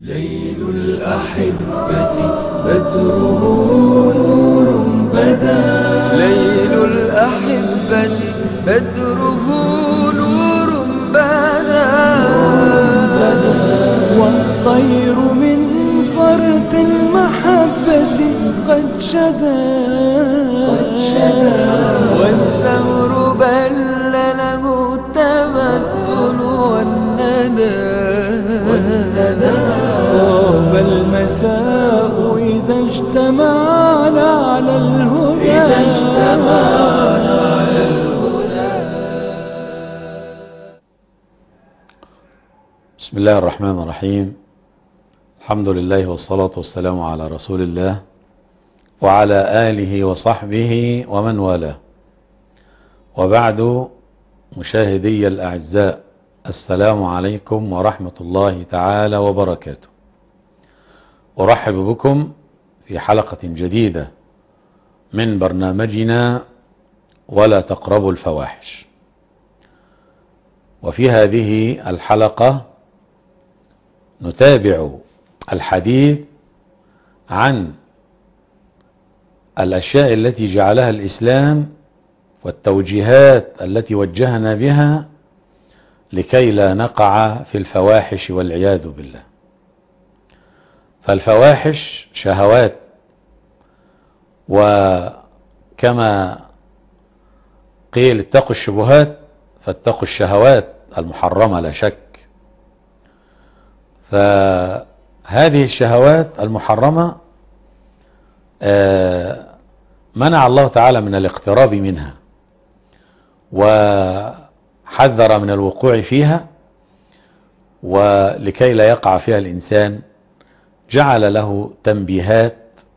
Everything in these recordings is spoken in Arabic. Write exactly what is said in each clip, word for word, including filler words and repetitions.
ليل الأحبة بدره نور بدا. ليل الأحبة بدره نور بدا. والطير من فرط المحبة قد شدا. والثمر بل له التمثل والندى. طاب المساء إذا اجتمعنا على الهدى. إذا اجتمعنا على الهدى. بسم الله الرحمن الرحيم. الحمد لله والصلاة والسلام على رسول الله وعلى آله وصحبه ومن والاه، وبعد. مشاهدي الأعزاء، السلام عليكم ورحمة الله تعالى وبركاته. أرحب بكم في حلقة جديدة من برنامجنا ولا تقربوا الفواحش. وفي هذه الحلقة نتابع الحديث عن الأشياء التي جعلها الإسلام والتوجيهات التي وجهنا بها لكي لا نقع في الفواحش والعياذ بالله. فالفواحش شهوات، وكما قيل اتقوا الشبهات فاتقوا الشهوات المحرمة لا شك. فهذه الشهوات المحرمة منع الله تعالى من الاقتراب منها، وحذر من الوقوع فيها، ولكي لا يقع فيها الإنسان جعل له تنبيهات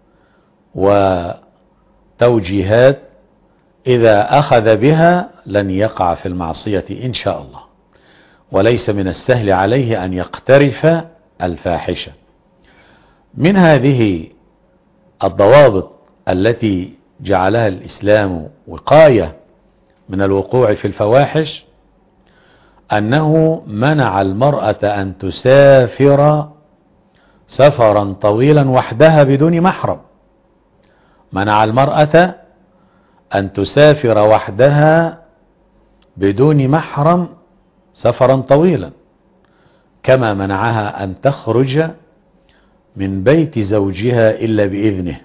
وتوجيهات إذا أخذ بها لن يقع في المعصية إن شاء الله، وليس من السهل عليه أن يقترف الفاحشة. من هذه الضوابط التي جعلها الإسلام وقاية من الوقوع في الفواحش أنه منع المرأة أن تسافر سفرا طويلا وحدها بدون محرم. منع المرأة أن تسافر وحدها بدون محرم سفرا طويلا، كما منعها أن تخرج من بيت زوجها إلا بإذنه.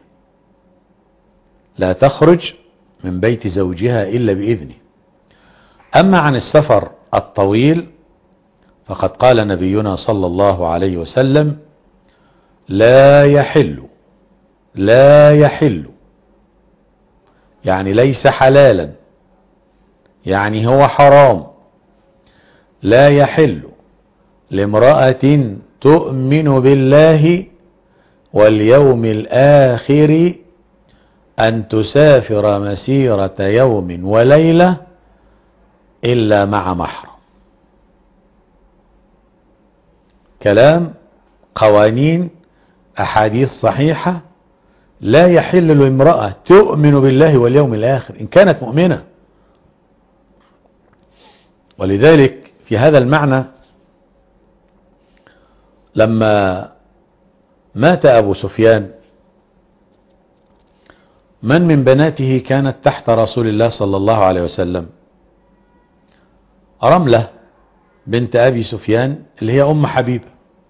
لا تخرج من بيت زوجها إلا بإذنه. أما عن السفر الطويل فقد قال نبينا صلى الله عليه وسلم: لا يحل لا يحل يعني ليس حلالا، يعني هو حرام. لا يحل لامرأة تؤمن بالله واليوم الآخر أن تسافر مسيرة يوم وليلة إلا مع محرم. كلام، قوانين، أحاديث صحيحة. لا يحل لامرأة تؤمن بالله واليوم الآخر إن كانت مؤمنة. ولذلك في هذا المعنى لما مات أبو سفيان، من من بناته كانت تحت رسول الله صلى الله عليه وسلم؟ رملة بنت أبي سفيان اللي هي أم حبيبة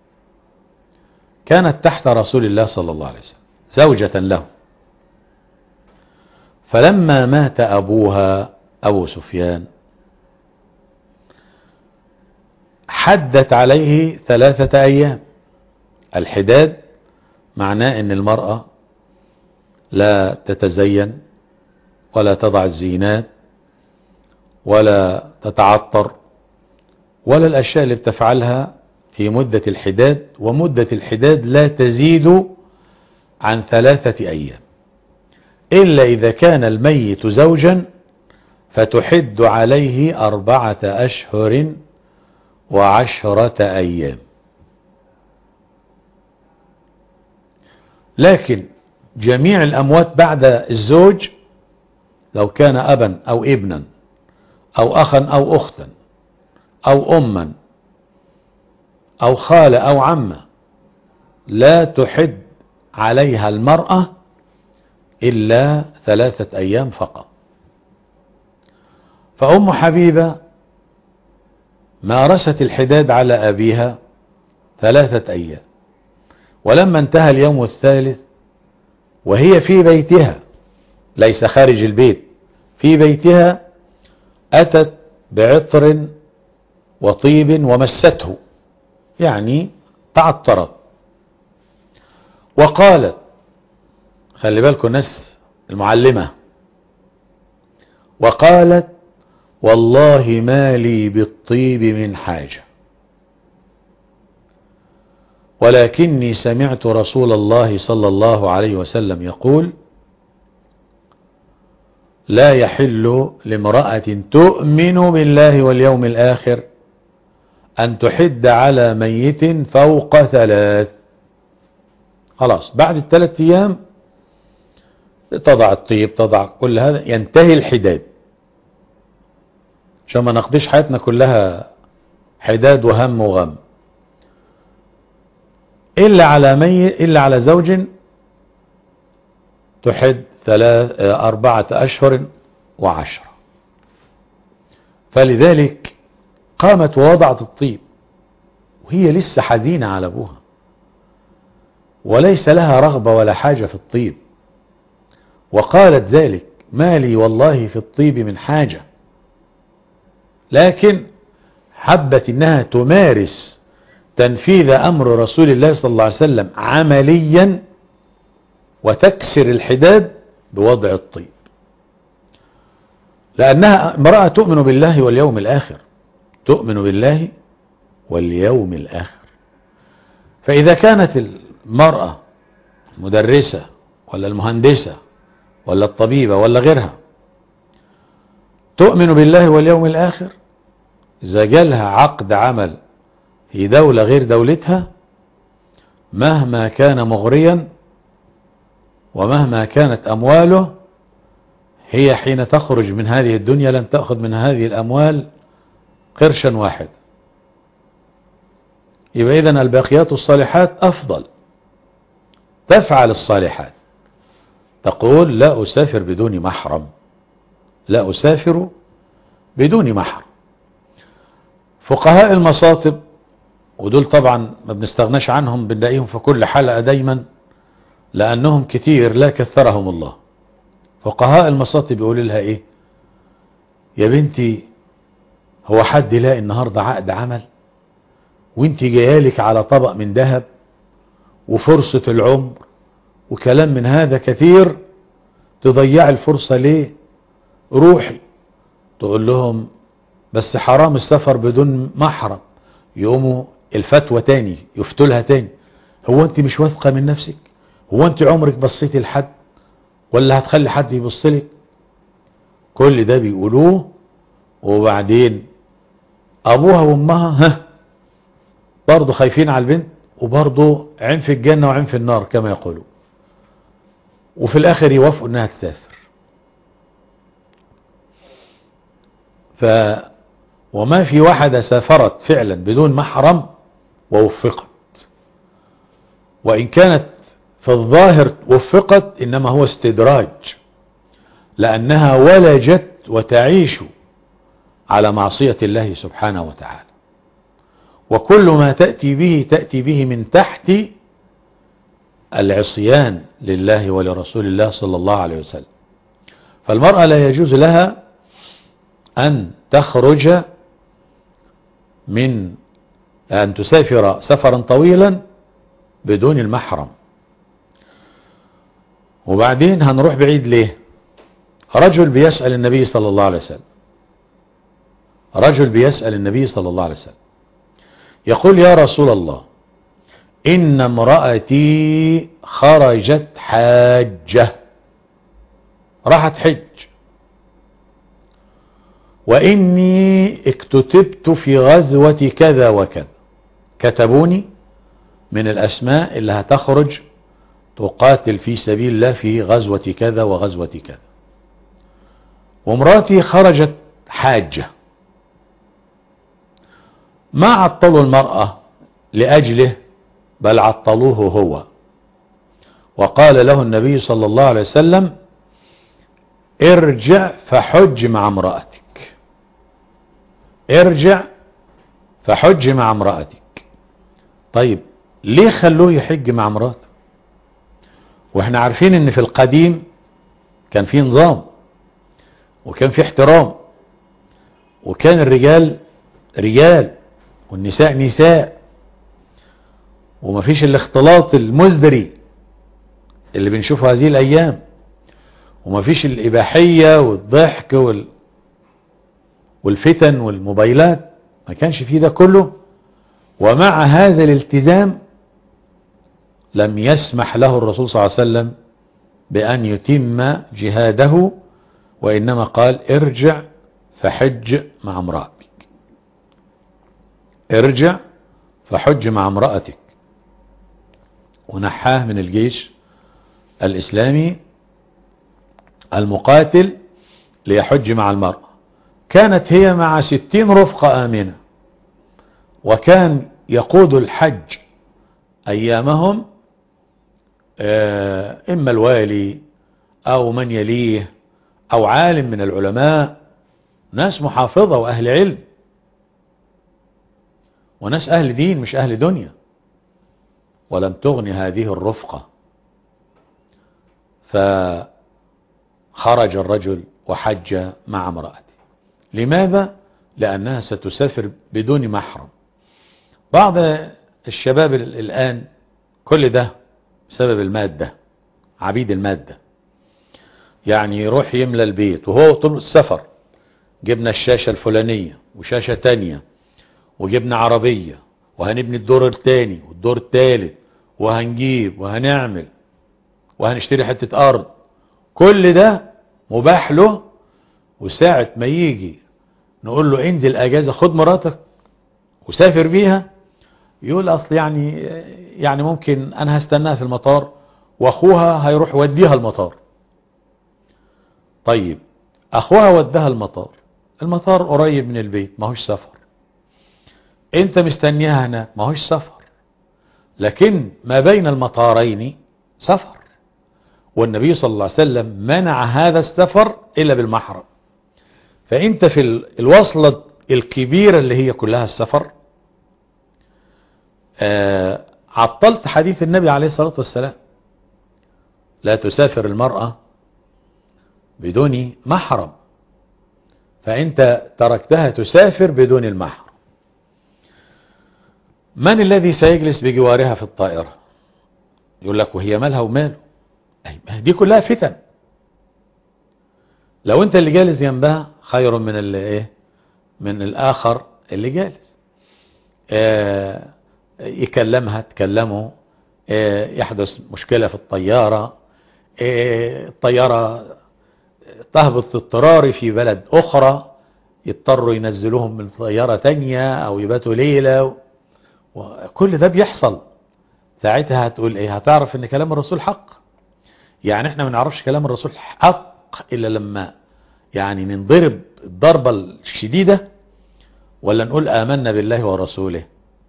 كانت تحت رسول الله صلى الله عليه وسلم زوجة له. فلما مات أبوها أبو سفيان حدت عليه ثلاثة أيام. الحداد معناه أن المرأة لا تتزين ولا تضع الزينات ولا تتعطر ولا الأشياء اللي بتفعلها في مدة الحداد. ومدة الحداد لا تزيد عن ثلاثة أيام، إلا إذا كان الميت زوجا فتحد عليه أربعة أشهر وعشرة أيام. لكن جميع الأموات بعد الزوج لو كان أبا أو ابنا أو أخا أو أختا أو أما أو خالة أو عمة لا تحد عليها المرأة إلا ثلاثة أيام فقط. فأم حبيبة مارست الحداد على أبيها ثلاثة أيام، ولما انتهى اليوم الثالث وهي في بيتها ليس خارج البيت، في بيتها، أتت بعطر وطيب ومسته، يعني تعطرت، وقالت، خلي بالكم الناس المعلمة، وقالت والله ما لي بالطيب من حاجة، ولكني سمعت رسول الله صلى الله عليه وسلم يقول لا يحل لامرأة تؤمن بالله واليوم الآخر أن تحد على ميت فوق ثلاث. خلاص بعد الثلاث أيام تضع الطيب، تضع كل هذا، ينتهي الحداد، عشان ما نقضيش حياتنا كلها حداد وهم وغم. إلا على ميت، إلا على زوج تحد ثلاث أربعة أشهر وعشرة. فلذلك قامت ووضعت الطيب وهي لسه حزينة على أبوها، وليس لها رغبة ولا حاجة في الطيب، وقالت ذلك ما لي والله في الطيب من حاجة، لكن حبت انها تمارس تنفيذ امر رسول الله صلى الله عليه وسلم عمليا، وتكسر الحداد بوضع الطيب، لانها امرأة تؤمن بالله واليوم الاخر، تؤمن بالله واليوم الاخر. فاذا كانت المرأة المدرسة ولا المهندسة ولا الطبيبة ولا غيرها تؤمن بالله واليوم الآخر، إذا جالها عقد عمل في دولة غير دولتها مهما كان مغريا ومهما كانت أمواله، هي حين تخرج من هذه الدنيا لن تأخذ من هذه الأموال قرشا واحد. يبقى إذن الباقيات الصالحات أفضل، تفعل الصالحات، تقول لا أسافر بدون محرم، لا أسافر بدون محرم. فقهاء المصاطب، ودول طبعا ما بنستغناش عنهم، بنلاقيهم في كل حلقة دايما لأنهم كتير لا كثرهم الله. فقهاء المصاطب يقول لها إيه؟ يا بنتي هو حد يلاقي النهاردة عقد عمل وانت جايالك على طبق من ذهب وفرصة العمر وكلام من هذا كثير، تضيع الفرصة ليه؟ روحي. تقول لهم بس حرام السفر بدون محرم. يقوموا الفتوى تاني، يفتولها تاني، هو انت مش واثقة من نفسك؟ هو انت عمرك بصيتي لحد ولا هتخلي حد يبصلك؟ كل ده بيقولوه، وبعدين ابوها وامها ها برضه خايفين على البنت، وبرضه عين في الجنة وعين في النار كما يقولوا، وفي الاخر يوافقوا انها تسافر. ف وما في واحدة سافرت فعلا بدون محرم ووفقت، وإن كانت في الظاهر وفقت إنما هو استدراج، لأنها ولجت وتعيش على معصية الله سبحانه وتعالى، وكل ما تأتي به تأتي به من تحت العصيان لله ولرسول الله صلى الله عليه وسلم. فالمرأة لا يجوز لها أن تخرج من أن تسافر سفرا طويلا بدون المحرم. وبعدين هنروح بعيد ليه؟ رجل بيسأل النبي صلى الله عليه وسلم، رجل بيسأل النبي صلى الله عليه وسلم يقول يا رسول الله إن امرأتي خرجت حاجة، راحت حج، وإني اكتتبت في غزوة كذا وكذا، كتبوني من الأسماء اللي هتخرج تقاتل في سبيل الله في غزوة كذا وغزوة كذا، وامرأتي خرجت حاجة. ما عطلوا المرأة لأجله بل عطلوه هو. وقال له النبي صلى الله عليه وسلم ارجع فحج مع امرأتك، ارجع فحج مع امرأتك. طيب ليه خلوه يحج مع امرأته؟ واحنا عارفين ان في القديم كان في نظام وكان في احترام، وكان الرجال رجال والنساء نساء، ومفيش الاختلاط المزدري اللي بنشوفه هذه الايام، ومفيش الاباحية والضحك وال... والفتن والموبايلات، ما كانش فيه ده كله. ومع هذا الالتزام لم يسمح له الرسول صلى الله عليه وسلم بأن يتم جهاده، وإنما قال ارجع فحج مع امرأتك، ارجع فحج مع امرأتك، ونحاه من الجيش الإسلامي المقاتل ليحج مع المرأة. كانت هي مع ستين رفقة آمنة، وكان يقود الحج أيامهم إما الوالي أو من يليه أو عالم من العلماء، ناس محافظة وأهل علم وناس أهل دين مش أهل دنيا. ولم تغن هذه الرفقة، فخرج الرجل وحج مع امرأته. لماذا؟ لأنها ستسافر بدون محرم. بعض الشباب الآن كل ده بسبب المادة، عبيد المادة، يعني يروح يملى البيت وهو طول السفر جبنا الشاشة الفلانية وشاشة تانية وجبنا عربية وهنبني الدور التاني والدور التالت وهنجيب وهنعمل وهنشتري حتة أرض، كل ده مباح له. وساعة ما يجي نقول له انزل اجازة خد مراتك وسافر بيها، يقول اصل يعني يعني ممكن انا هستناها في المطار واخوها هيروح يوديها المطار. طيب اخوها ودها المطار، المطار قريب من البيت ما هوش سفر، انت مستنيها هناك ما هوش سفر، لكن ما بين المطارين سفر. والنبي صلى الله عليه وسلم منع هذا السفر الا بالمحرم. فانت في الوصلة الكبيرة اللي هي كلها السفر آه عطلت حديث النبي عليه الصلاة والسلام لا تسافر المرأة بدون محرم، فانت تركتها تسافر بدون المحرم. من الذي سيجلس بجوارها في الطائرة؟ يقول لك وهي مالها وماله، دي كلها فتن. لو انت اللي جالس جنبها خير من اللي ايه من الاخر اللي جالس. آه يكلمها تكلمه، آه يحدث مشكلة في الطيارة، آه الطيارة تهبط اضطراري في بلد اخرى يضطروا ينزلوهم من طيارة تانية او يباتوا ليلة، وكل ده بيحصل. ساعتها هتقول ايه؟ هتعرف ان كلام الرسول حق. يعني احنا ما نعرفش كلام الرسول حق الا لما يعني ننضرب الضربة الشديدة، ولا نقول آمنا بالله ورسوله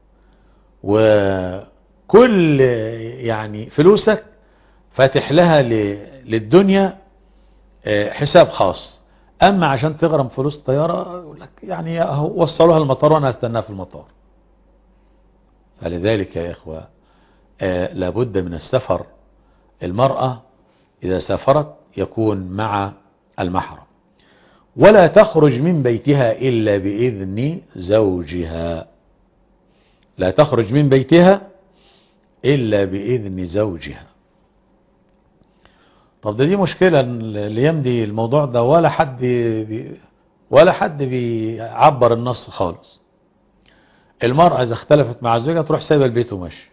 وكل يعني فلوسك فاتح لها للدنيا حساب خاص. اما عشان تغرم فلوس الطيارة يقول لك يعني وصلوها المطار وانا هستناها في المطار. فلذلك يا اخوة آه لابد من السفر. المرأة اذا سافرت يكون مع المحرم، ولا تخرج من بيتها الا باذن زوجها، لا تخرج من بيتها الا باذن زوجها. طب ده دي مشكلة الايام دي الموضوع ده، ولا حد بي ولا حد بيعبر النص خالص. المرأة اذا اختلفت مع زوجها تروح سايبه البيت وماشي.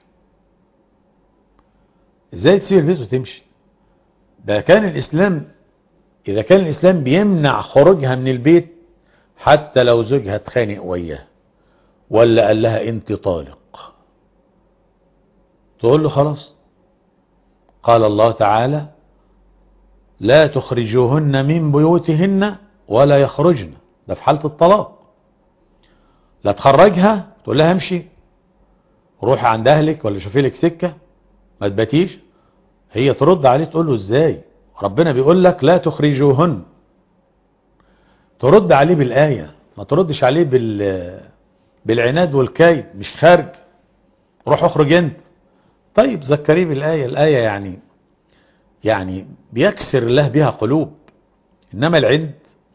ازاي تسيب البيت وتمشي؟ ده كان الاسلام، اذا كان الاسلام بيمنع خروجها من البيت حتى لو زوجها اتخانق وياه ولا قال لها انت طالق، تقول له خلاص. قال الله تعالى لا تخرجوهن من بيوتهن ولا يخرجن، ده في حالة الطلاق. لا تخرجها تقول لها امشي روحي عند اهلك ولا شوفي لك سكة ما تباتيش. هي ترد عليه تقول له ازاي ربنا بيقول لك لا تخرجوهن، ترد عليه بالآية، ما تردش عليه بال بالعناد والكيد. مش خارج، روح اخرج انت. طيب ذكريه بالآية. الآية يعني يعني بيكسر الله بها قلوب، انما العند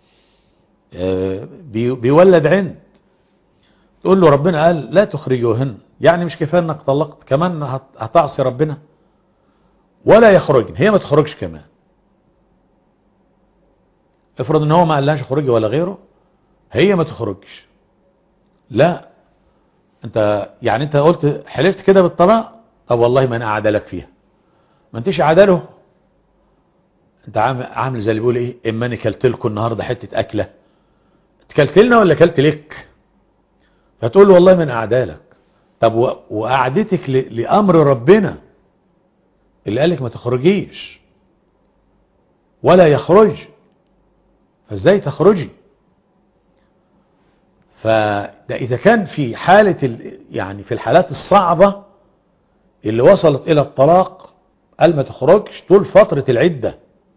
بيولد عند. تقول له ربنا قال لا تخرجوهن، يعني مش كفايه انك طلقت كمان هتعصي ربنا؟ ولا يخرجن، هي ما تخرجش كمان. افرض ان هو ما قالهاش خرجي ولا غيره، هي ما تخرجش. لا انت يعني انت قلت حلفت كده بالطلاق، طب والله ما انا اعدلك فيها. ما انتش عدله، انت عامل عامل زي اللي بيقول ايه، اما انا كلت لكم النهارده حته اكله، اتكلت لنا ولا كلت لك؟ فتقول له والله ما انا اعدالك. طب وقعدتك لامر ربنا اللي قالك ما تخرجيش ولا يخرج، فازاي تخرجي؟ فده اذا كان في حالة يعني في الحالات الصعبة اللي وصلت الى الطلاق قال ما تخرجش طول فترة العدة،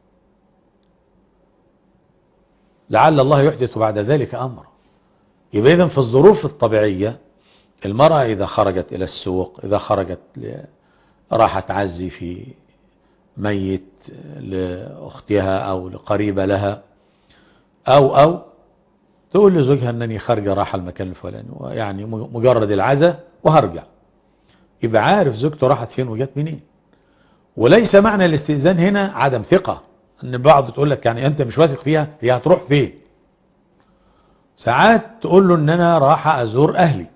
لعل الله يحدث بعد ذلك امر. يبقى اذا في الظروف الطبيعية المرأة اذا خرجت الى السوق، اذا خرجت راح تعزي في ميت لاختها او لقريبة لها، او او تقول لزوجها انني خارجه راح المكان الفلاني، يعني مجرد العزاء وهرجع، يبقى عارف زوجته راحت فين وجت منين. وليس معنى الاستئذان هنا عدم ثقة، ان بعض تقول لك يعني انت مش واثق فيها، هي هتروح فين؟ ساعات تقول له ان انا راح ازور اهلي.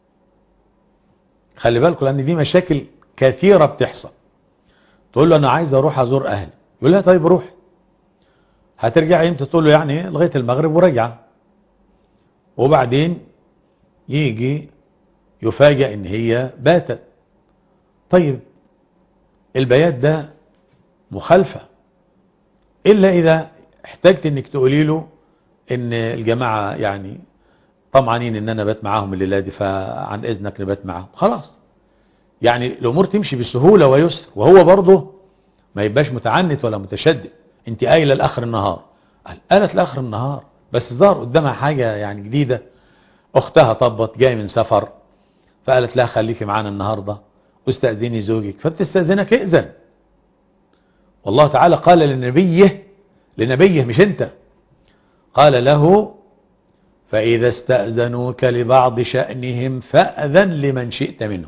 خلي بالكم لان دي مشاكل كثيرة بتحصل. تقول له انا عايز اروح ازور اهلي، يقول لها طيب روح. هترجع امتى؟ تقول له يعني لغاية المغرب ورجع. وبعدين يجي يفاجأ ان هي باتت. طيب البيات ده مخالفة، الا اذا احتجت انك تقولي له ان الجماعة يعني طمعانين ان انا بات معاهم الليلة دي، فعن اذنك نبات معاهم، خلاص. يعني الامور تمشي بسهولة ويسر، وهو برضه ما يبقاش متعنت ولا متشدد. انت قايله لاخر النهار، قالت لاخر النهار بس ظهر قدامها حاجة يعني جديدة. اختها طبت جاي من سفر، فقالت لها خليكي معانا النهاردة واستأذني زوجك، فبتستأذنك ائذن. والله تعالى قال لنبيه لنبيه مش انت، قال له فإذا استأذنوك لبعض شأنهم فأذن لمن شئت منهم.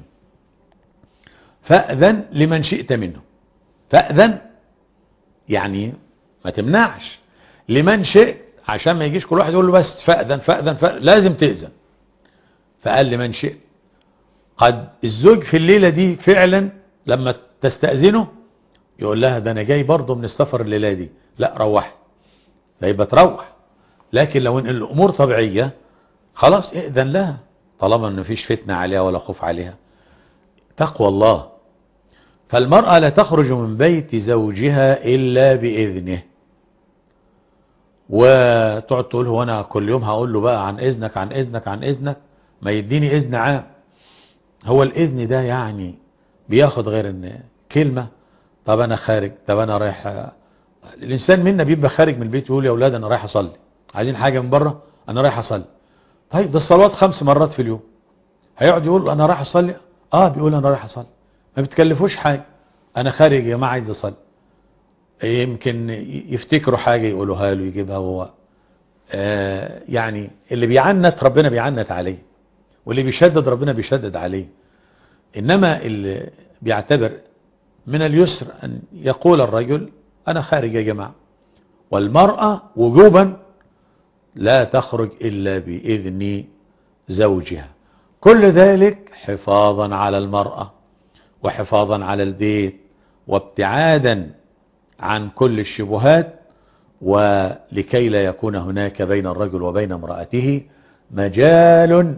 فأذن لمن شئت منهم. فأذن يعني ما تمنعش، لمن شئت عشان ما يجيش كل واحد يقول له بس فأذن فأذن, فأذن لازم تأذن. فقال لمن شئت. قد الزوج في الليلة دي فعلا لما تستأذنه يقول لها ده انا جاي برضه من السفر الليلة دي، لا روح، فيبقى تروح. لكن لو ان الامور طبيعية خلاص ائذن لها، طالما ان مفيش فتنة عليها ولا خوف عليها. تقوى الله. فالمرأة لا تخرج من بيت زوجها الا بإذنه. وتقعد تقول هو انا كل يوم هقول له بقى عن اذنك عن اذنك عن اذنك، ما يديني اذن عام. هو الاذن ده يعني بياخد غير ان كلمة طب انا خارج، طب انا رايح. الانسان منا بيبقى خارج من البيت يقول يا اولاد انا رايح اصلي، عايزين حاجة من بره، انا رايح اصلي. طيب ده الصلوات خمس مرات في اليوم، هيقعد يقول انا رايح اصلي؟ اه بيقول انا رايح اصلي، ما بتكلفوش حاجة، انا خارج يا جماعه عايز اصلي. يمكن يفتكروا حاجة يقولوها له يجيبها هو. آه يعني اللي بيعنت ربنا بيعنت عليه، واللي بيشدد ربنا بيشدد عليه. انما اللي بيعتبر من اليسر ان يقول الرجل انا خارج يا جماعة. والمرأة وجوبا لا تخرج الا باذن زوجها. كل ذلك حفاظا على المرأة وحفاظا على البيت وابتعادا عن كل الشبهات، ولكي لا يكون هناك بين الرجل وبين امرأته مجال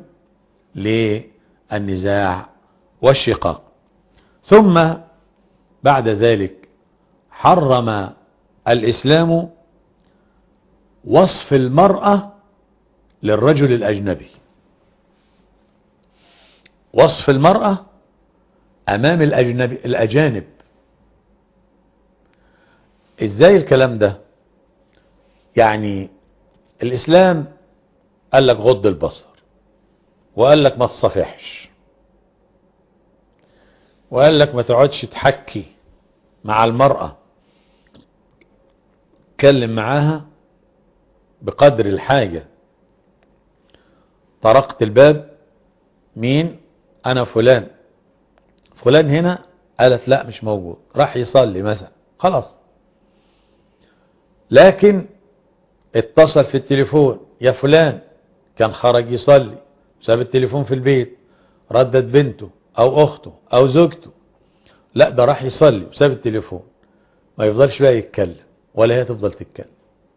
للنزاع والشقاق. ثم بعد ذلك حرم الإسلام وصف المرأة للرجل الأجنبي. وصف المرأة امام الاجنبي الاجانب. ازاي الكلام ده؟ يعني الاسلام قال لك غض البصر، وقال لك ما تصافحش، وقال لك ما تقعدش تحكي مع المرأة، اتكلم معاها بقدر الحاجة. طرقت الباب، مين؟ انا فلان. فلان هنا؟ قالت لا مش موجود، راح يصلي مثلا، خلاص. لكن اتصل في التليفون، يا فلان، كان خرج يصلي، ساب التليفون في البيت، ردت بنته او اخته او زوجته، لا ده راح يصلي وساب التليفون، ما يفضلش بقى يتكلم ولا هي تفضل تتكلم.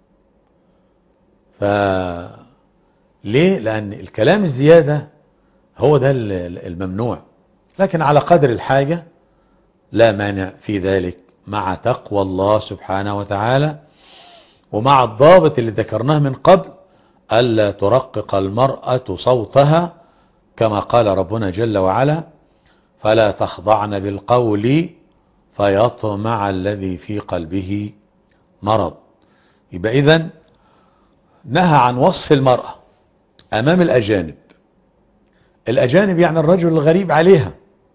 ف ليه؟ لان الكلام الزيادة هو ده الممنوع، لكن على قدر الحاجة لا مانع في ذلك، مع تقوى الله سبحانه وتعالى، ومع الضابط اللي ذكرناه من قبل، ألا ترقق المرأة صوتها، كما قال ربنا جل وعلا: فلا تخضعن بالقول فيطمع الذي في قلبه مرض. يبقى إذن نهى عن وصف المرأة أمام الأجانب. الأجانب يعني الرجل الغريب عليها.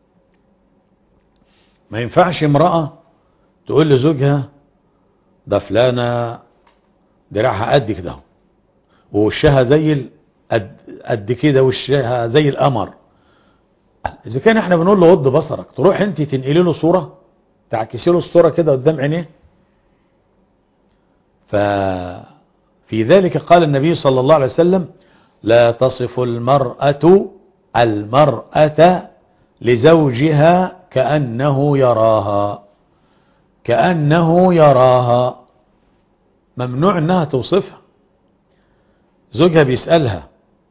ما ينفعش امرأة تقول لزوجها ده فلانة دراعها قد كده ووشها زي قد, قد كده، وشها زي القمر. إذا كان احنا بنقول له غض بصرك، تروح انت تنقلي له صورة، تعكسي له الصورة كده قدام عينيه. ففي ذلك قال النبي صلى الله عليه وسلم: لا تصف المرأة المرأة لزوجها كأنه يراها. كأنه يراها، ممنوع انها توصفها. زوجها بيسألها،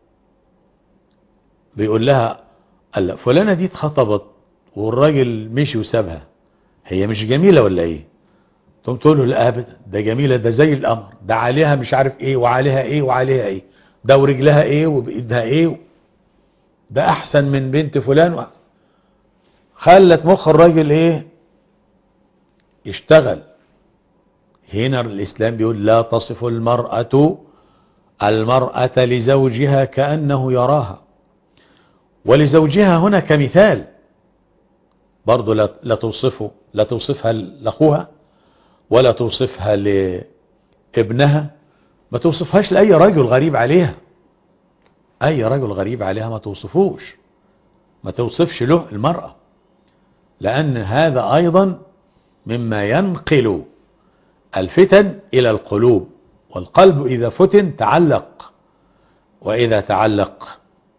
بيقول لها: قال فلانة دي اتخطبت والراجل مشي وسابها، هي مش جميلة ولا ايه؟ تقوم تقول له: لا ابدا، ده جميلة، ده زي القمر، ده عليها مش عارف ايه وعليها ايه وعليها ايه، ده ورجلها ايه وبايدها ايه، ده احسن من بنت فلان. خلت مخ الراجل ايه؟ يشتغل. هنا الاسلام بيقول: لا تصف المرأة المرأة لزوجها كأنه يراها. ولزوجها هنا كمثال برضو، لا, لا توصفه لا توصفها لأخوها، ولا توصفها لابنها، ما توصفهاش لأي رجل غريب عليها. أي رجل غريب عليها ما توصفوش، ما توصفش له المرأة، لأن هذا أيضا مما ينقل الفتن إلى القلوب، والقلب إذا فتن تعلق، وإذا تعلق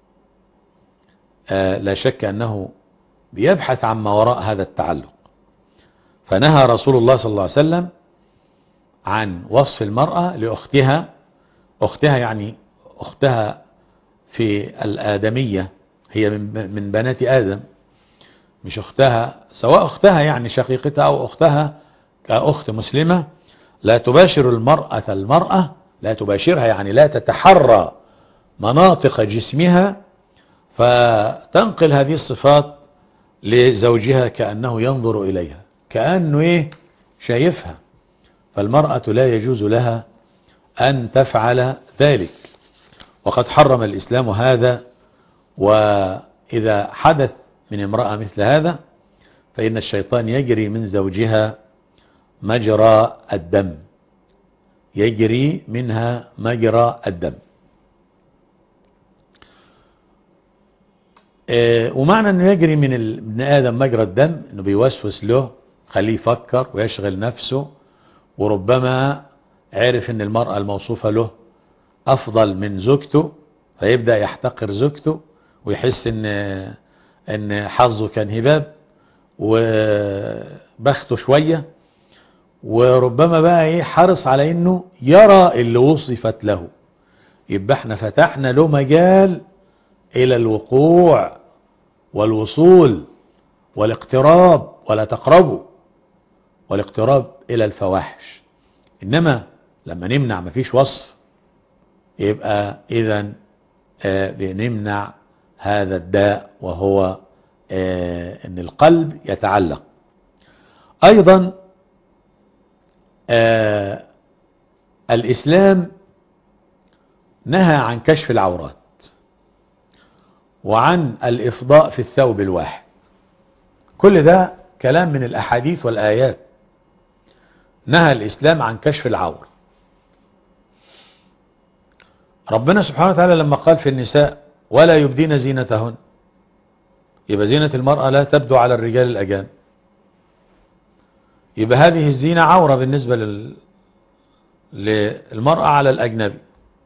آه لا شك أنه بيبحث عن ما وراء هذا التعلق. فنهى رسول الله صلى الله عليه وسلم عن وصف المرأة لأختها. أختها يعني أختها في الآدمية، هي من بنات آدم، مش أختها، سواء أختها يعني شقيقتها أو أختها كأخت مسلمة. لا تباشر المرأة المرأة، لا تباشرها يعني لا تتحرى مناطق جسمها، فتنقل هذه الصفات لزوجها كأنه ينظر إليها، كأنه إيه؟ شايفها. فالمرأة لا يجوز لها أن تفعل ذلك، وقد حرم الإسلام هذا. وإذا حدث من امرأة مثل هذا فإن الشيطان يجري من زوجها مجرى الدم، يجري منها مجرى الدم. ومعنى أنه يجري من ابن آدم مجرى الدم أنه بيوسوس له، خليه يفكر ويشغل نفسه، وربما عرف أن المرأة الموصوفة له أفضل من زوجته، فيبدأ يحتقر زوجته ويحس أن أن حظه كان هباب وبخته شوية، وربما بقى ايه حرص على انه يرى اللي وصفت له. يبقى احنا فتحنا له مجال الى الوقوع والوصول والاقتراب، ولا تقربوا، والاقتراب الى الفواحش. انما لما نمنع مفيش وصف، يبقى اذا بنمنع هذا الداء، وهو آه ان القلب يتعلق. ايضا آه الاسلام نهى عن كشف العورات وعن الافضاء في الثوب الواحد. كل ده كلام من الاحاديث والايات. نهى الاسلام عن كشف العورة. ربنا سبحانه وتعالى لما قال في النساء ولا يبدين زينتهن، يبقى زينة المرأة لا تبدو على الرجال الأجانب، يبقى هذه الزينة عورة بالنسبة لل... للمرأة على الأجنبي.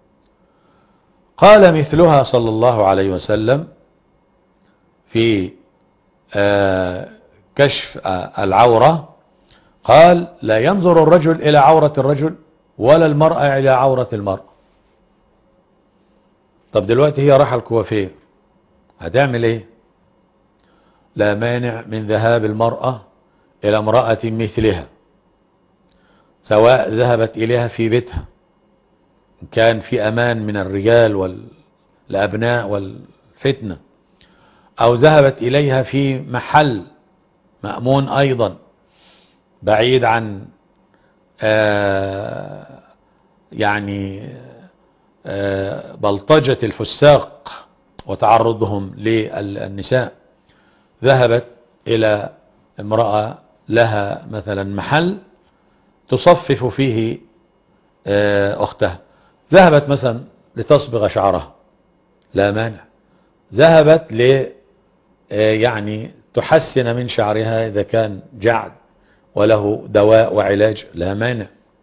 قال مثلها صلى الله عليه وسلم في آه كشف آه العورة، قال لا ينظر الرجل إلى عورة الرجل ولا المرأة إلى عورة المرأة. طب دلوقتي هي راح الكوافير هتعمل ايه؟ لا مانع من ذهاب المرأة إلى امرأة مثلها، سواء ذهبت إليها في بيتها إن كان في أمان من الرجال والأبناء والفتنة، أو ذهبت إليها في محل مأمون أيضا بعيد عن آه يعني آه بلطجة الفساق وتعرضهم للنساء. ذهبت إلى امرأة لها مثلا محل تصفف فيه آه أختها، ذهبت مثلا لتصبغ شعرها لا مانع، ذهبت ل يعني تحسن من شعرها إذا كان جعد وله دواء وعلاج لا مانع.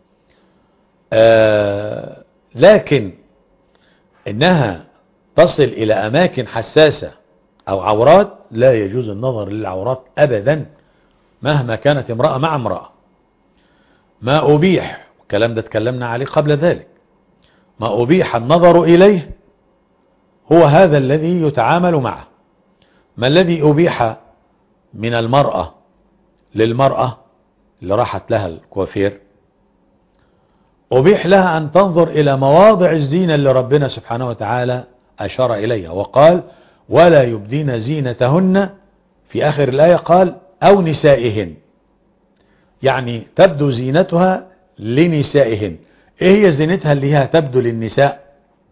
آه لكن إنها تصل إلى أماكن حساسة أو عورات لا يجوز النظر للعورات أبدا مهما كانت امرأة مع امرأة. ما أبيح، الكلام ده تكلمنا عليه قبل ذلك، ما أبيح النظر إليه هو هذا الذي يتعامل معه. ما الذي أبيح من المرأة للمرأة اللي راحت لها الكوافير؟ أبيح لها أن تنظر إلى مواضع الزينة اللي ربنا سبحانه وتعالى أشار إليها وقال ولا يبدين زينتهن، في آخر الآية قال أو نسائهن، يعني تبدو زينتها لنسائهن. إيه هي زينتها اللي هي تبدو للنساء؟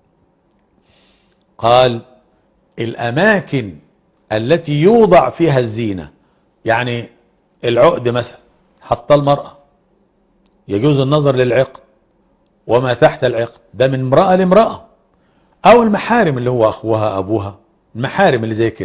قال الأماكن التي يوضع فيها الزينة، يعني العقد مثلا حتى المرأة يجوز النظر للعقد وما تحت العقد، ده من امرأة لامرأة، أو المحارم اللي هو أخوها أبوها، المحارم اللي زي كده.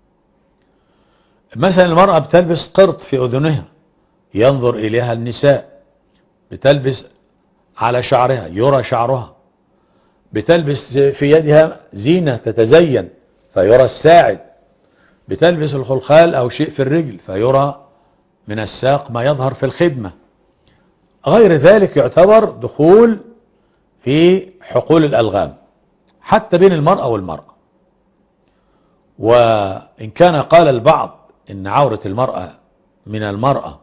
مثلا المرأة بتلبس قرط في أذنها ينظر إليها النساء، بتلبس على شعرها يرى شعرها، بتلبس في يدها زينة تتزين فيرى الساعد، بتلبس الخلخال أو شيء في الرجل فيرى من الساق ما يظهر في الخدمة. غير ذلك يعتبر دخول في حقول الألغام حتى بين المرأة والمرأة. وإن كان قال البعض إن عورة المرأة من المرأة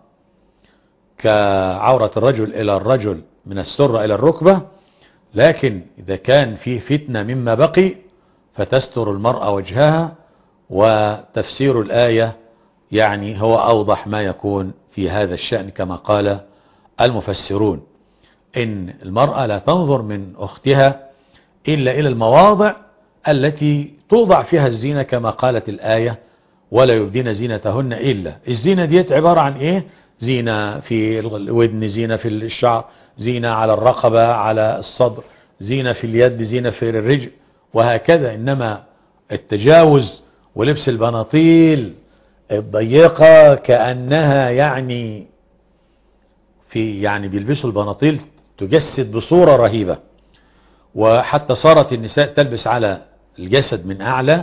كعورة الرجل إلى الرجل من السرة إلى الركبة، لكن إذا كان في فتنة مما بقي فتستر المرأة وجهها، وتفسير الآية يعني هو أوضح ما يكون في هذا الشأن كما قال المفسرون، إن المرأة لا تنظر من أختها إلا إلى المواضع التي توضع فيها الزينة كما قالت الآية ولا يبدين زينتهن إلا. الزينة ديت عبارة عن إيه؟ زينة في الودن، زينة في الشعر، زينة على الرقبة، على الصدر، زينة في اليد، زينة في الرجل، وهكذا. إنما التجاوز ولبس البناطيل الضيقة كأنها يعني في يعني بيلبسوا البناطيل تجسد بصورة رهيبة، وحتى صارت النساء تلبس على الجسد من أعلى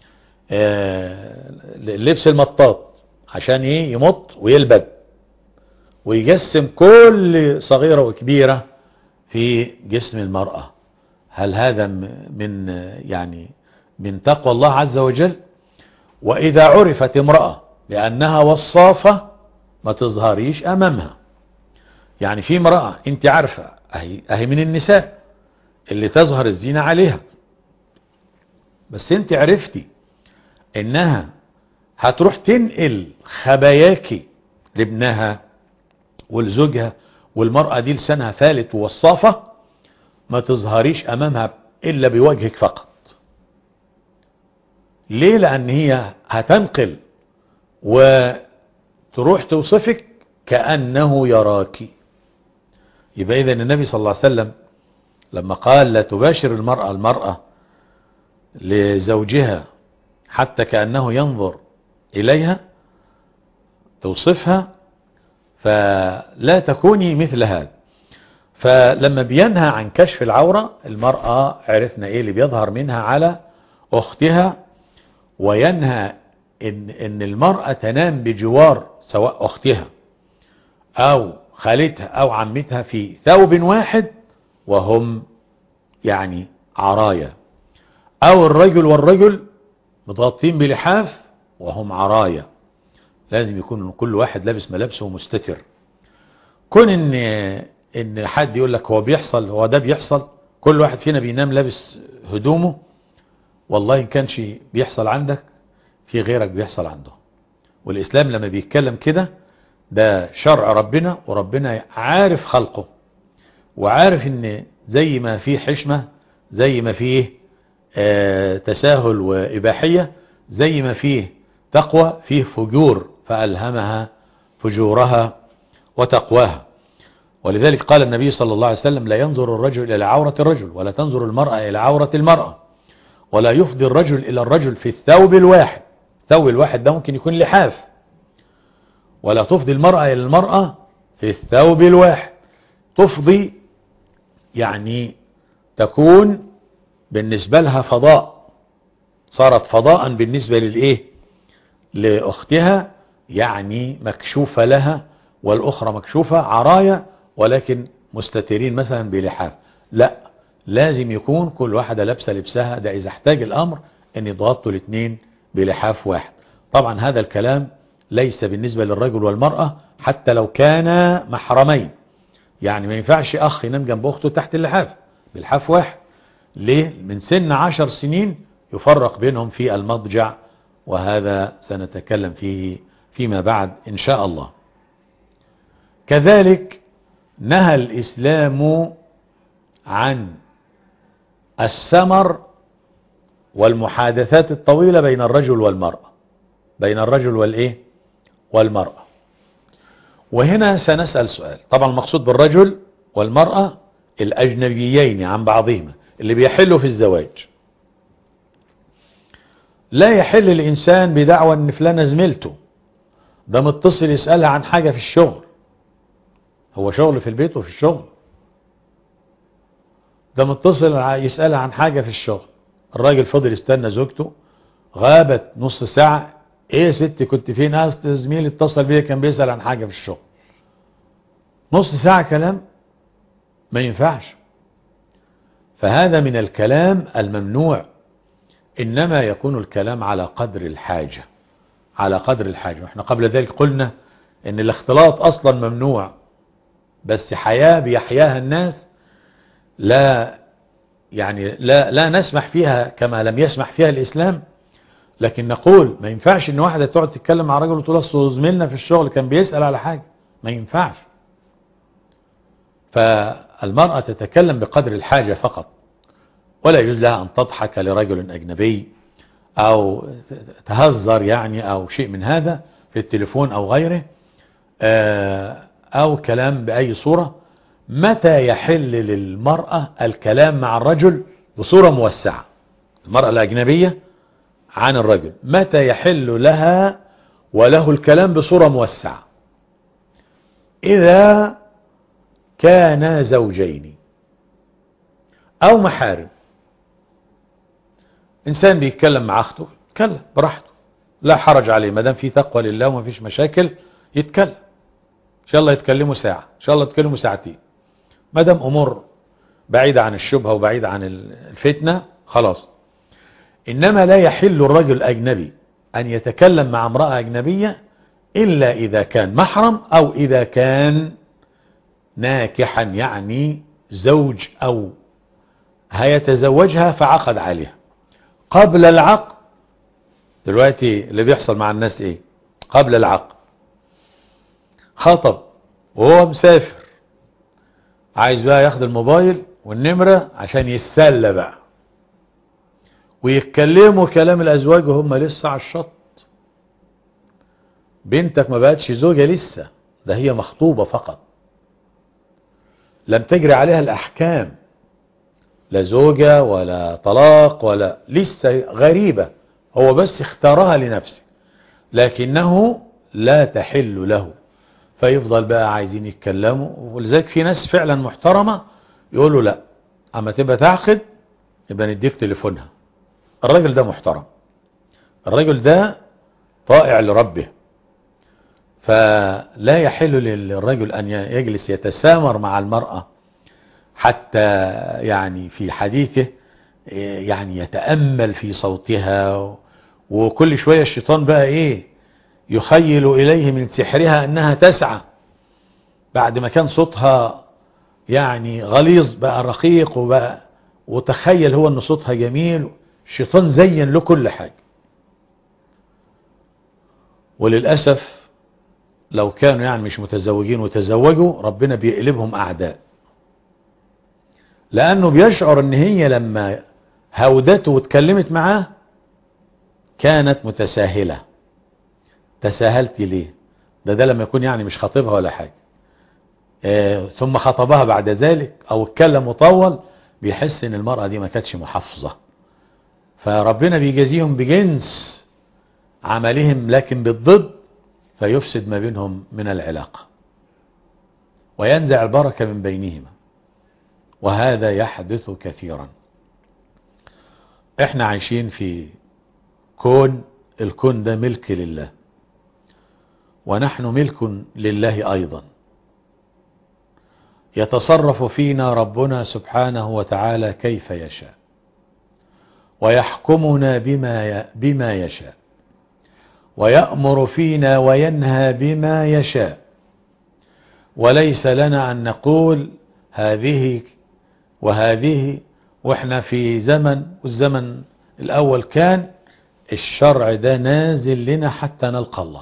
لبس المطاط عشان ايه؟ يمط ويلبد ويجسم كل صغيرة وكبيرة في جسم المرأة. هل هذا من يعني من تقوى الله عز وجل؟ وإذا عرفت امرأة لأنها وصافة ما تظهريش أمامها. يعني في امرأة انت عارفة أهي, أهي من النساء اللي تظهر الزينة عليها، بس انت عرفتي انها هتروح تنقل خباياكي لابنها ولزوجها، والمرأة دي لسانها ثالث ووصافة، ما تظهريش امامها الا بوجهك فقط. ليه؟ لان هي هتنقل وتروح توصفك كأنه يراك. يبقى إذن النبي صلى الله عليه وسلم لما قال لا تباشر المرأة المرأة لزوجها حتى كأنه ينظر إليها، توصفها، فلا تكوني مثل هذا. فلما بينهى عن كشف العورة، المرأة عرفنا ايه اللي بيظهر منها على اختها، وينهى ان, إن المرأة تنام بجوار سواء اختها او خالتها او عمتها في ثوب واحد وهم يعني عرايا، او الرجل والرجل متغطين بلحاف وهم عرايا. لازم يكون كل واحد لابس ملابسه مستتر. كون ان ان حد يقول لك هو بيحصل، هو ده بيحصل، كل واحد فينا بينام لابس هدومه، والله ان كانش بيحصل عندك في غيرك بيحصل عنده. والاسلام لما بيتكلم كده ده شرع ربنا، وربنا عارف خلقه وعارف ان زي ما فيه حشمة، زي ما فيه آه تساهل وإباحية، زي ما فيه تقوى فيه فجور، فألهمها فجورها وتقواها. ولذلك قال النبي صلى الله عليه وسلم لا ينظر الرجل إلى عورة الرجل، ولا تنظر المرأة إلى عورة المرأة، ولا يفضي الرجل إلى الرجل في الثوب الواحد. الثوب الواحد ده ممكن يكون لحاف. ولا تفضي المرأة إلى المرأة في الثوب الواحد. تفضي يعني تكون بالنسبة لها فضاء، صارت فضاء بالنسبة للإيه؟ لأختها، يعني مكشوفة لها، والأخرى مكشوفة عرايا ولكن مستترين مثلا بلحاف. لا، لازم يكون كل واحدة لابسة لبسها، ده إذا احتاج الأمر أن يضغطوا الاثنين بلحاف واحد. طبعا هذا الكلام ليس بالنسبة للرجل والمرأة حتى لو كان محرمين. يعني ما ينفعش أخ ينام جنب أخته تحت اللحاف بالحاف واحد. ليه؟ من سن عشر سنين يفرق بينهم في المضجع، وهذا سنتكلم فيه فيما بعد إن شاء الله. كذلك نهى الإسلام عن السمر والمحادثات الطويلة بين الرجل والمرأة، بين الرجل والإيه؟ والمرأة. وهنا سنسأل سؤال. طبعا المقصود بالرجل والمرأة الأجنبيين عن بعضهما اللي بيحلوا في الزواج. لا يحل الإنسان بدعوى أن فلانة زميلته، ده متصل يسألها عن حاجة في الشغل، هو شغل في البيت وفي الشغل، ده متصل يسألها عن حاجة في الشغل. الراجل فضل يستنى زوجته، غابت نص ساعة، ايه يا ستي كنت فين؟ اه زميلي اتصل بيا كان بيسأل عن حاجة في الشغل. نص ساعة كلام ما ينفعش. فهذا من الكلام الممنوع. إنما يكون الكلام على قدر الحاجة، على قدر الحاجة. واحنا قبل ذلك قلنا ان الاختلاط اصلا ممنوع، بس حياة بيحياها الناس لا يعني لا لا نسمح فيها كما لم يسمح فيها الإسلام. لكن نقول ما ينفعش ان واحدة تقعد تتكلم مع راجل وتقول اصل زميلنا في الشغل كان بيسأل على حاجة، ما ينفعش. فالمرأة تتكلم بقدر الحاجة فقط، ولا يجوز لها أن تضحك لرجل أجنبي أو تهزر يعني أو شيء من هذا في التليفون أو غيره، أو كلام بأي صورة. متى يحل للمرأة الكلام مع الرجل بصورة موسعة؟ المرأة الأجنبية عن الرجل متى يحل لها وله الكلام بصورة موسعة؟ إذا كان زوجين أو محارم. إنسان بيتكلم مع أخته يتكلم براحته، لا حرج عليه ما دام في تقوى لله وما فيش مشاكل، يتكلم إن شاء الله يتكلموا ساعة، إن شاء الله يتكلموا ساعتين، ما دام أمور بعيدة عن الشبهة وبعيدة عن الفتنة خلاص. إنما لا يحل الرجل الأجنبي أن يتكلم مع امرأة أجنبية إلا إذا كان محرم أو إذا كان ناكحا، يعني زوج أو هيتزوجها فعقد عليها. قبل العقد دلوقتي اللي بيحصل مع الناس ايه؟ قبل العقد خطب وهو مسافر، عايز بقى ياخد الموبايل والنمرة عشان يتسلى بقى، ويتكلموا كلام الازواج وهم لسه على الشط. بنتك ما بقتش زوجة لسه، ده هي مخطوبة فقط، لم تجري عليها الاحكام، لا زوجة ولا طلاق ولا لسه غريبة، هو بس اختارها لنفسه لكنه لا تحل له. فيفضل بقى عايزين يتكلموا، ولذلك في ناس فعلا محترمة يقولوا لا، اما تبقى تعقد يبقى نديك تليفونها. الراجل ده محترم، الراجل ده طائع لربه، فلا يحل للرجل أن يجلس يتسامر مع المرأة حتى يعني في حديثه يعني يتأمل في صوتها، وكل شوية الشيطان بقى ايه يخيل إليه من سحرها أنها تسعى، بعد ما كان صوتها يعني غليظ بقى رقيق، وبقى وتخيل هو أن صوتها جميل. الشيطان زين له كل حاجة. وللأسف لو كانوا يعني مش متزوجين وتزوجوا ربنا بيقلبهم أعداء، لأنه بيشعر أن هي لما هودته واتكلمت معاه كانت متساهلة. تساهلت ليه؟ ده ده لما يكون يعني مش خطيبها ولا حاجة، اه ثم خطبها بعد ذلك أو اتكلم وطول، بيحس أن المرأة دي ما كانتش محافظة. فربنا بيجازيهم بجنس عملهم لكن بالضد، فيفسد ما بينهم من العلاقة وينزع البركة من بينهما، وهذا يحدث كثيرا. احنا عايشين في كون، الكون ده ملك لله ونحن ملك لله أيضا، يتصرف فينا ربنا سبحانه وتعالى كيف يشاء، ويحكمنا بما بما يشاء، ويأمر فينا وينهى بما يشاء، وليس لنا أن نقول هذه وهذه. واحنا في زمن، والزمن الأول كان الشرع ده نازل لنا حتى نلقى الله.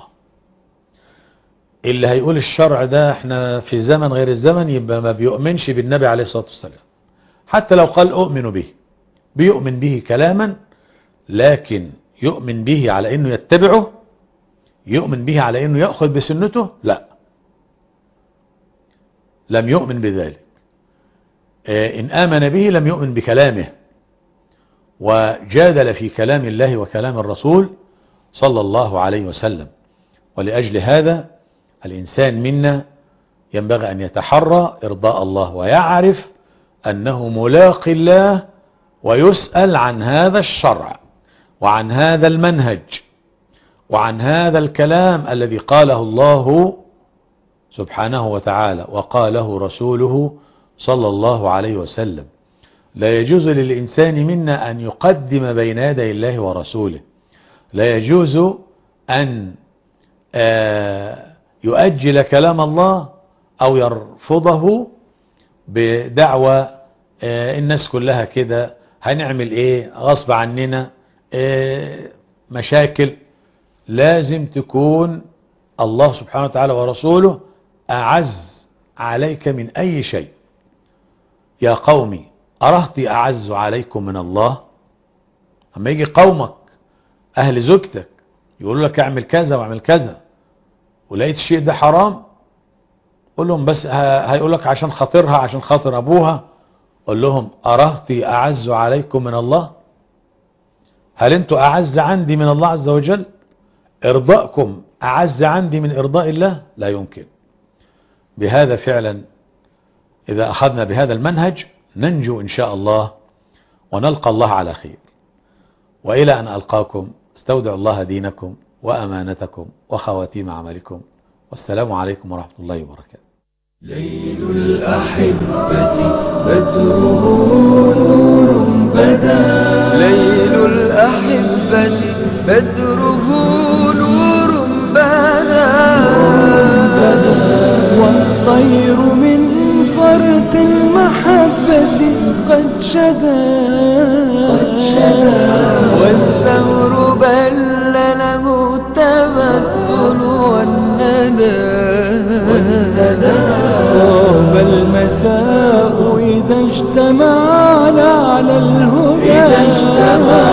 اللي هيقول الشرع ده احنا في زمن غير الزمن يبقى ما بيؤمنش بالنبي عليه الصلاة والسلام، حتى لو قال أؤمن به، بيؤمن به كلاما لكن يؤمن به على انه يتبعه، يؤمن به على انه يأخذ بسنته، لا، لم يؤمن بذلك. إن آمن به لم يؤمن بكلامه، وجادل في كلام الله وكلام الرسول صلى الله عليه وسلم. ولأجل هذا الإنسان منا ينبغي أن يتحرى إرضاء الله، ويعرف أنه ملاق الله، ويسأل عن هذا الشرع وعن هذا المنهج وعن هذا الكلام الذي قاله الله سبحانه وتعالى وقاله رسوله صلى الله عليه وسلم. لا يجوز للإنسان منا أن يقدم بين يدي الله ورسوله، لا يجوز أن يؤجل كلام الله أو يرفضه بدعوى الناس كلها كده هنعمل ايه غصب عننا، إيه مشاكل. لازم تكون الله سبحانه وتعالى ورسوله أعز عليك من أي شيء. يا قومي أرهتي أعز عليكم من الله؟ أما يجي قومك أهل زوجتك يقولوا لك اعمل كذا واعمل كذا، ولقيت الشيء ده حرام، قول لهم بس هيقول لك عشان خاطرها، عشان خاطر أبوها. قل لهم أرهتي أعز عليكم من الله؟ هل انتوا أعز عندي من الله عز وجل؟ إرضاءكم أعز عندي من إرضاء الله؟ لا يمكن. بهذا فعلا إذا أخذنا بهذا المنهج ننجو إن شاء الله ونلقى الله على خير. وإلى أن ألقاكم استودع الله دينكم وأمانتكم وخواتيم عملكم، والسلام عليكم ورحمة الله وبركاته. ليل الأحبة بدره نور بدا، ليل الأحبة بدره نور بدا، والطير من فرط المحبة قد شدا، والثور بل طاب المساء إذا اجتمعنا على الهدى.